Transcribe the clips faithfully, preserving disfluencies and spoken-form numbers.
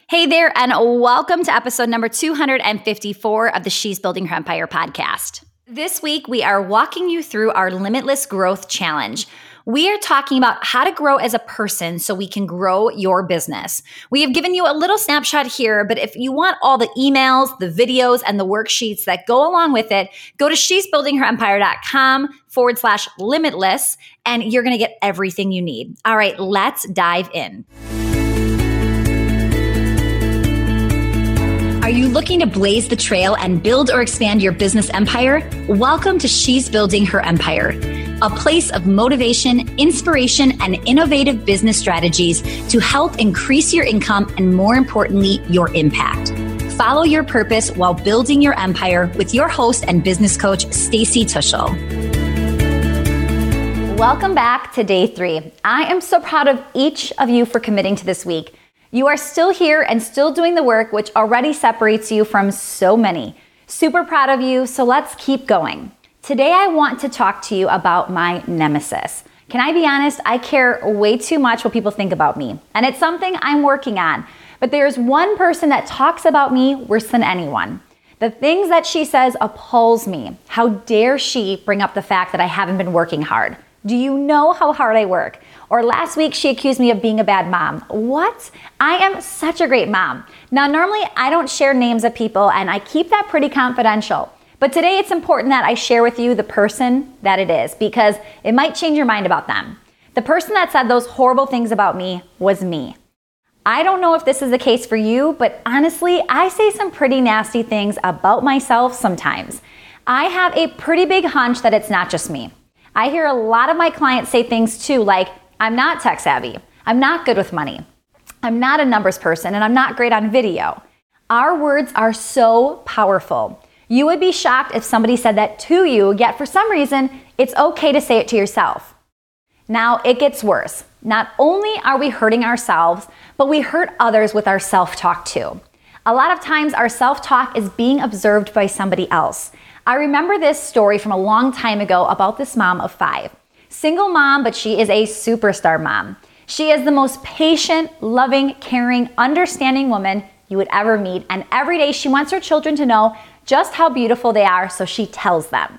Hey there, and welcome to episode number two hundred fifty-four of the She's Building Her Empire podcast. This week, we are walking you through our Limitless Growth Challenge. We are talking about how to grow as a person so we can grow your business. We have given you a little snapshot here, but if you want all the emails, the videos, and the worksheets that go along with it, go to she's building her empire dot com forward slash limitless, and you're going to get everything you need. All right, let's dive in. Are you looking to blaze the trail and build or expand your business empire? Welcome to She's Building Her Empire, a place of motivation, inspiration, and innovative business strategies to help increase your income and, more importantly, your impact. Follow your purpose while building your empire with your host and business coach, Stacey Tuschl. Welcome back to day three. I am so proud of each of you for committing to this week. You are still here and still doing the work, which already separates you from so many. Super proud of you, so let's keep going. Today, I want to talk to you about my nemesis. Can I be honest? I care way too much what people think about me, and it's something I'm working on. But there's one person that talks about me worse than anyone. The things that she says appalls me. How dare she bring up the fact that I haven't been working hard? Do you know how hard I work? Or last week, she accused me of being a bad mom. What? I am such a great mom. Now, normally I don't share names of people and I keep that pretty confidential. But today it's important that I share with you the person that it is because it might change your mind about them. The person that said those horrible things about me was me. I don't know if this is the case for you, but honestly, I say some pretty nasty things about myself sometimes. I have a pretty big hunch that it's not just me. I hear a lot of my clients say things too, like, I'm not tech savvy, I'm not good with money, I'm not a numbers person, and I'm not great on video. Our words are so powerful. You would be shocked if somebody said that to you, yet for some reason, it's okay to say it to yourself. Now, it gets worse. Not only are we hurting ourselves, but we hurt others with our self-talk too. A lot of times, our self-talk is being observed by somebody else. I remember this story from a long time ago about this mom of five. Single mom, but she is a superstar mom. She is the most patient, loving, caring, understanding woman you would ever meet. And every day she wants her children to know just how beautiful they are, so she tells them.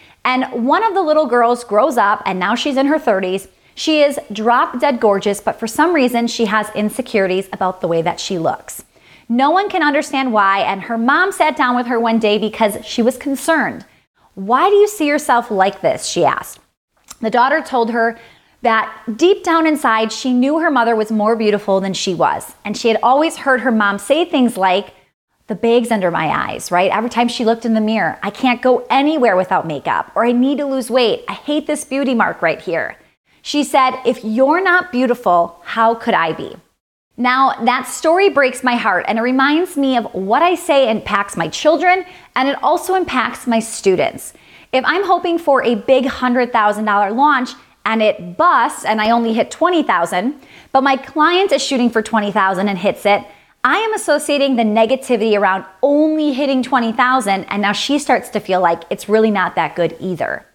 And one of the little girls grows up, and now she's in her thirties. She is drop dead gorgeous, but for some reason she has insecurities about the way that she looks. No one can understand why, and her mom sat down with her one day because she was concerned. Why do you see yourself like this? She asked. The daughter told her that deep down inside, she knew her mother was more beautiful than she was. And she had always heard her mom say things like, the bags under my eyes, right? Every time she looked in the mirror, I can't go anywhere without makeup, or I need to lose weight. I hate this beauty mark right here. She said, if you're not beautiful, how could I be? Now, that story breaks my heart, and it reminds me of what I say impacts my children, and it also impacts my students. If I'm hoping for a big one hundred thousand dollars launch and it busts and I only hit twenty thousand dollars, but my client is shooting for twenty thousand dollars and hits it, I am associating the negativity around only hitting twenty thousand dollars, and now she starts to feel like it's really not that good either.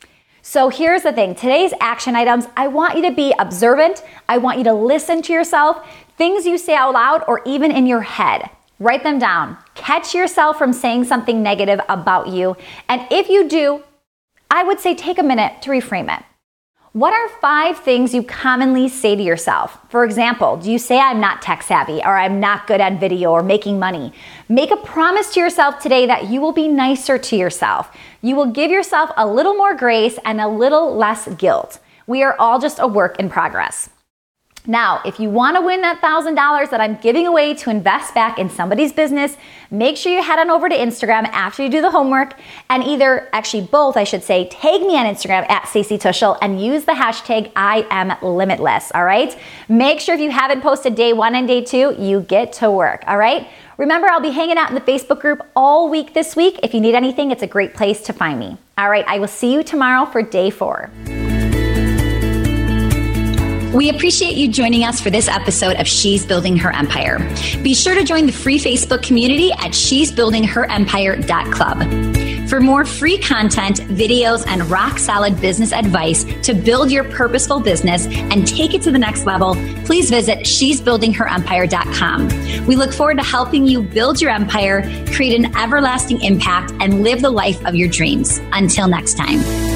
So here's the thing, today's action items, I want you to be observant. I want you to listen to yourself, things you say out loud or even in your head. Write them down. Catch yourself from saying something negative about you. And if you do, I would say take a minute to reframe it. What are five things you commonly say to yourself? For example, do you say I'm not tech savvy or I'm not good at video or making money? Make a promise to yourself today that you will be nicer to yourself. You will give yourself a little more grace and a little less guilt. We are all just a work in progress. Now, if you want to win that one thousand dollars that I'm giving away to invest back in somebody's business, make sure you head on over to Instagram after you do the homework and either, actually both, I should say, tag me on Instagram at Stacey Tuschl and use the hashtag I am limitless, all right? Make sure if you haven't posted day one and day two, you get to work, all right? Remember, I'll be hanging out in the Facebook group all week this week. If you need anything, it's a great place to find me. All right, I will see you tomorrow for day four. We appreciate you joining us for this episode of She's Building Her Empire. Be sure to join the free Facebook community at she's building her empire dot club. For more free content, videos, and rock solid business advice to build your purposeful business and take it to the next level, please visit she's building her empire dot com. We look forward to helping you build your empire, create an everlasting impact, and live the life of your dreams. Until next time.